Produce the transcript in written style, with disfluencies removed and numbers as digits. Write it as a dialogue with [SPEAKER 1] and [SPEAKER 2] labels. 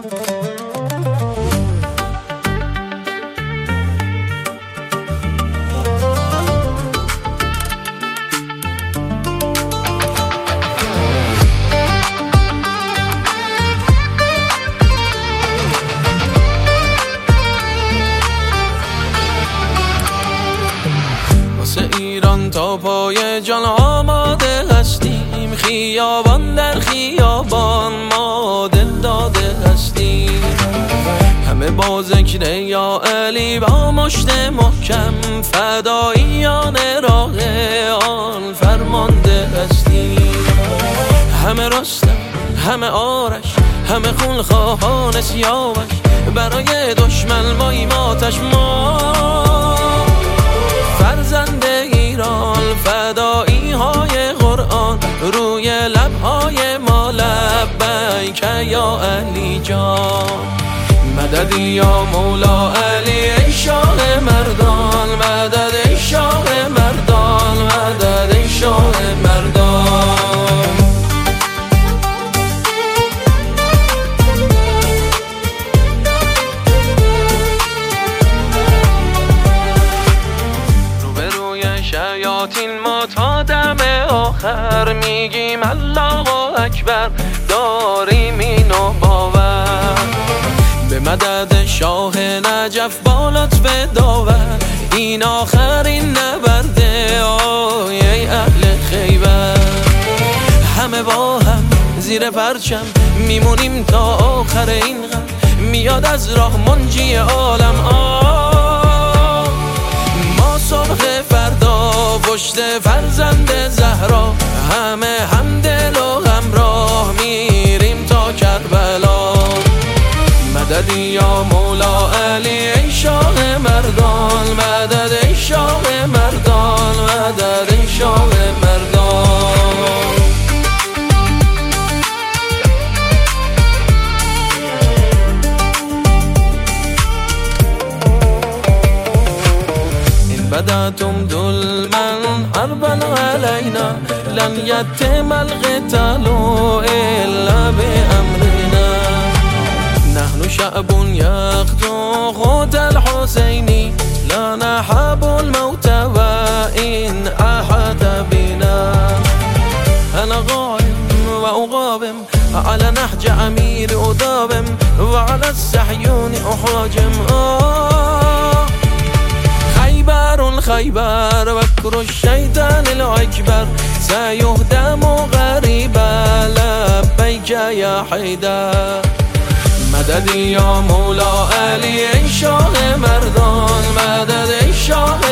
[SPEAKER 1] ایران تا پای جان آماده هستیم، خیابان در خیابان ما دل داده هستیم. همه با ذکر یا علی با مشت محکم، فداییان راه آن فرمانده هستیم. همه رستم، همه آرش، همه خونخواهان سیاوش، برای دشمن ماییم آتش ما. فرزند ایران، فدایی های قرآن، روی لبهای ما لبیک یا علی جان. مدد یا مولا علی ای شاه مردان، مدد ای شاه مردان، مدد ای شاه مردان. شیاطین ما تا دم آخر میگیم الله اکبر، داریم اینو باور. به مدد شاه نجف با لطف داور، این آخرین نبرد ای اهل خیبر. همه با هم زیر پرچم میمونیم تا آخر این غم، میاد از راه منجی عالم ما صبح فردا پشت فرزند زهرا، همه همدل و همراه میریم تا کربلا. مدد یا مولا علی ای شاه مردان، مدد ای شاه مردان، مدد ای شاه مردان. بدأتم ظلما حربا علينا، لن يتم القتال إلا بأمرنا. نحن شعب يقتل خود الحسيني، لا نحب الموت وإن أحد بنا. أنا قائم وأقاوم على نهج أمير أداوم، وعلى الصهيون أحاجم. خيبر وكر الشيطان الأكبر، سيهدم غريبا لبيك يا حيدر. مدد يا مولا علی ای شاه مردان، مدد ای شاه